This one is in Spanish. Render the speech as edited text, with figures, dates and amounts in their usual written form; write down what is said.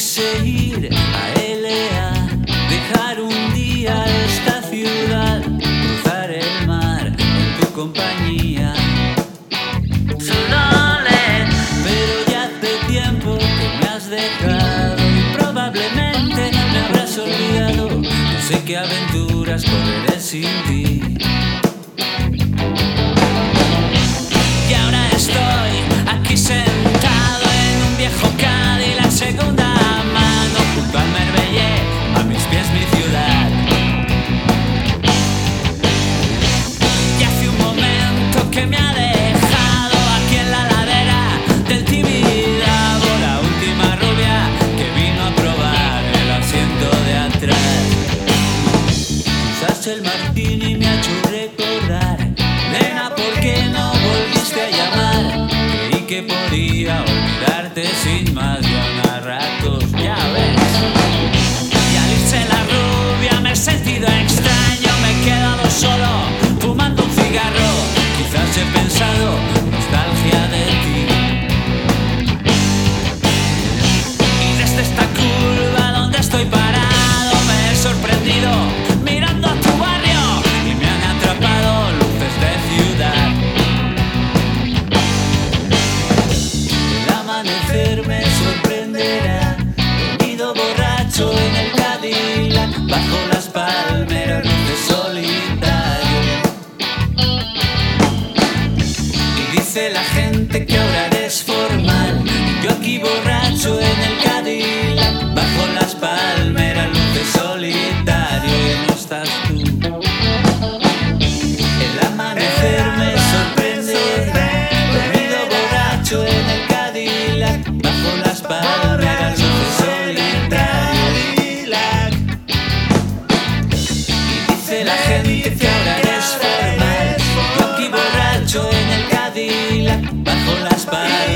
Quise ir a L.A., dejar un día esta ciudad, cruzar el mar en tu compañía. Pero ya hace tiempo que me has dejado y probablemente me habrás olvidado. No sé qué aventuras correré sin ti. Y ahora estoy aquí sentado en un viejo Cadillac segunda mano, junto al Marbellé, a mis pies mi ciudad. Y hace un momento que me ha dejado aquí en la ladera del Tibidabo la última rubia que vino a probar el asiento de atrás. Usaste el martini y me ha hecho recordar, nena, ¿por qué no volviste a llamar? Creí que podía olvidarte sin más de unos ratos, ya ves. Y al irse la rubia me he sentido extraño, me he quedado solo fumando un cigarro. Quizás he pensado nostalgia de ti. Y desde esta curva donde estoy parado me he sorprendido mirando a tu barrio y me han atrapado luces de ciudad. El amanecer me sorprenderá, dormido borracho en el Cadillac, bajo las palmeras de solitario. Y dice la gente que ahora eres formal, y yo aquí borracho en el Cadillac, bajo las palmeras de solitario, y no estás tú. El amanecer me sorprenderá, dormido borracho en el Cadillac, bajo las palmeras de solitario. Y dice la gente que ahora eres formal, yo aquí borracho en el Cadillac, bajo las palmeras.